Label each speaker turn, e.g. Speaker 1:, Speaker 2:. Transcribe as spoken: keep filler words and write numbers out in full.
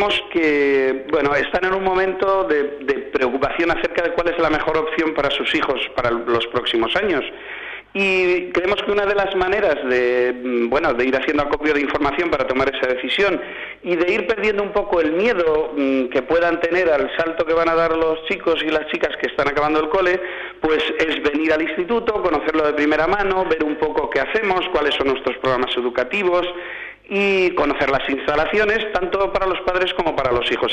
Speaker 1: creemos que, bueno, están en un momento de, de preocupación acerca de cuál es la mejor opción para sus hijos para los próximos años. Y creemos que una de las maneras de, bueno, de ir haciendo acopio de información para tomar esa decisión y de ir perdiendo un poco el miedo mmm, que puedan tener al salto que van a dar los chicos y las chicas que están acabando el cole, pues es venir al instituto, conocerlo de primera mano, ver un poco qué hacemos, cuáles son nuestros programas educativos y conocer las instalaciones, tanto para los padres como para los hijos.